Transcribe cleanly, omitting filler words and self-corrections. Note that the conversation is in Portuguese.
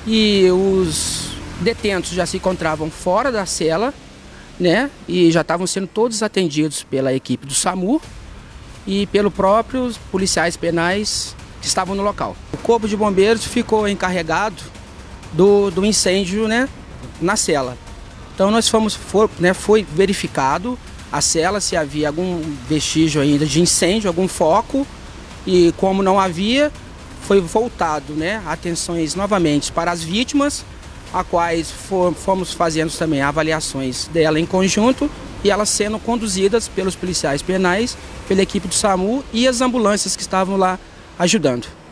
e os detentos já se encontravam fora da cela, né? E já estavam sendo todos atendidos pela equipe do SAMU e pelos próprios policiais penais que estavam no local. O Corpo de Bombeiros ficou encarregado do incêndio, né, na cela. Então nós foi verificado a cela se havia algum vestígio ainda de incêndio, algum foco, e como não havia, foi voltado, né, atenções novamente para as vítimas, a quais fomos fazendo também avaliações dela em conjunto e elas sendo conduzidas pelos policiais penais, pela equipe do SAMU e as ambulâncias que estavam lá ajudando.